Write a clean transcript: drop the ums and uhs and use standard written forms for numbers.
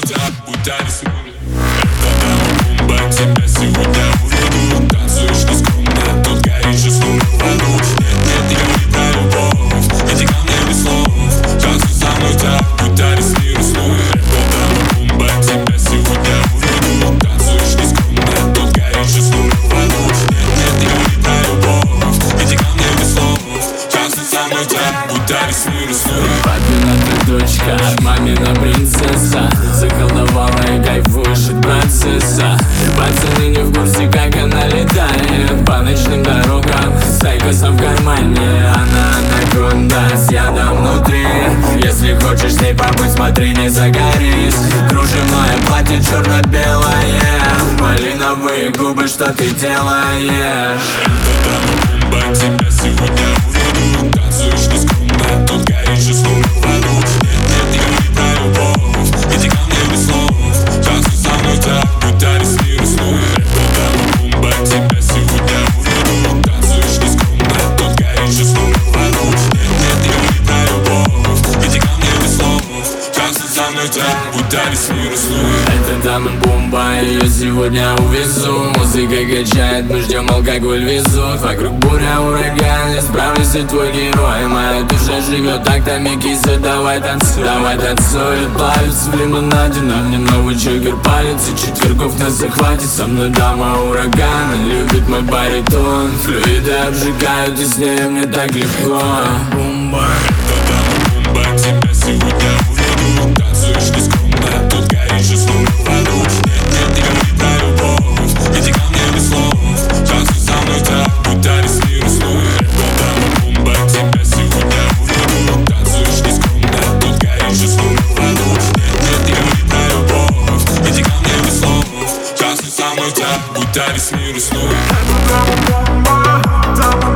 так, будто рисует. Эта дама бомба, тебя сегодня уведу. Танцуешь нескромно, тут горишь и словно в аду. Нет, я не про любовь, иди ко мне без слов. Танцуй со мной так, будто весь мир уснует. Эта дама бомба, тебя сегодня уведу. Танцуешь нескромно, тут горишь и словно в аду. Нет, я не про любовь, иди ко мне без слов. Танцуй со мной так, будто весь мир уснует. Папина ты дочка, мамина принцесса. Заколдовала и кайфуешь от процесса. Пацаны не в курсе, как она летает по ночным дорогам с айкосом в кармане. Она анаконда с ядом внутри. Если хочешь с ней побыть, смотри, не загорись. Кружевное платье черно-белое, малиновые губы, что ты делаешь? Эта дама бомба, тебя сегодня уведу. Танцуешь нескромно, тут горишь и словно в аду. Нет, я не про любовь, иди ко мне без слов. Танцуй со мной так, будто весь мир уснует. Эта дама бомба, тебя сегодня уведу. Танцуешь нескромно, тут горишь и словно в аду. Нет, я не про любовь, иди ко мне без слов. Танцуй со мной так, будто весь мир уснует. Эта дама бомба, ее сегодня увезу. Музыка качает, мы ждем, алкоголь везут. Вокруг буря, ураган, я справлюсь, и твой герой. Моя душа живет тактами киса, давай танцуй. Давай танцуй, плавится в лимонаде. На мне новый чокер палец, и четвергов нас захватит. Со мной дама урагана, любит мой баритон. Флюиды обжигают, и с ней мне так легко. Бомба. Эта дама бомба, тебя сегодня уведу. Танцуешь нескромно, тут горишь и словно в аду. Нет, я не про любовь, иди ко мне без слов. Танцуй со мной так, будто весь мир уснует. Эта дама бомба, тебя сегодня уведу. Танцуешь нескромно, тут горишь и словно в аду. Нет, я не про любовь, иди ко мне без слов. Танцуй со мной так, будто весь мир уснует. Эта дама бомба,